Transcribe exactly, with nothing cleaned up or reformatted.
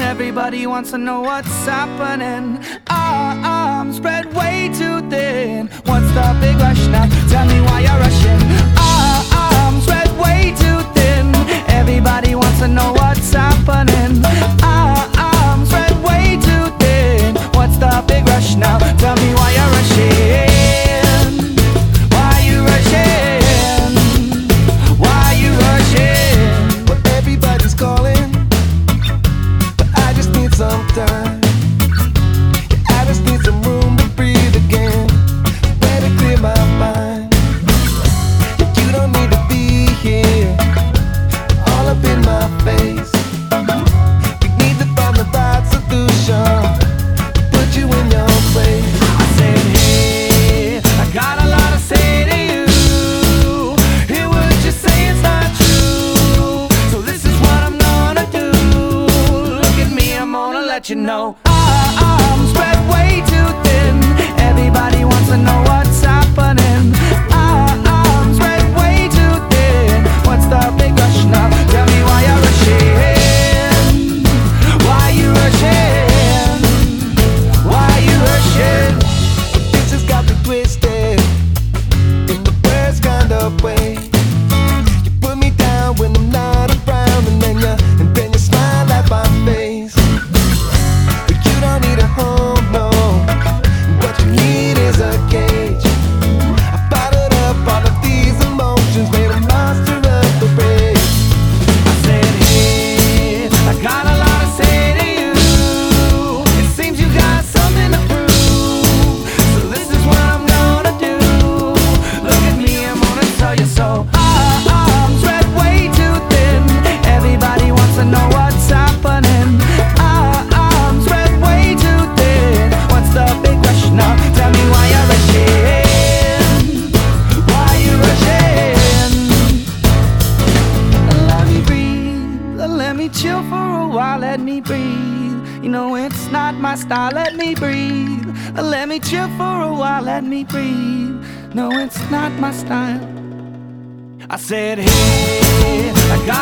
Everybody wants to know what's happening. Our arms spread way too thin. What's the big rush now? Tell me why you're rushing. Our arms spread way too thin. Everybody wants to know what's happening. Our arms spread way too thin. What's the big rush now? Tell me why you're rushing. Why you rushing? Why you rushing? Well, everybody's calling, but I just need some time. Yeah, I just need some room to breathe again. Better clear my mind. Yeah, you don't need to be here, all up in my face. We need to find the right solution to put you in your place. I said, hey, I got a lot to say to you. Hear what you say, it's not true. So this is what I'm gonna do. Look at me, I'm gonna let you know. Our arms spread way too thin. Everybody wants to know what's happening. Our arms spread way too thin. What's the big rush now? Tell me why you're rushing. Why you rushing? Why you rushing? This has got me twisted in the worst kind of way. You put me down when I'm not around, and then you and then you smile at my face. But you don't need a home, no. What you need is a cage. I bottled up all of these emotions, made a monster of the rage. I said, hey, I got a lot to say to you. It seems you got something to prove. So this is what I'm gonna do. Look at me, I'm gonna tell you so. Our arms spread way too thin. Everybody wants to know what's happening. Our arms spread way too thin. What's the big rush now? Tell me why you're rushing. Why you rushing? Let me breathe, let me chill for a while, let me breathe. You know it's not my style, let me breathe. Let me chill for a while, let me breathe. No, it's not my style. I said, hey, I got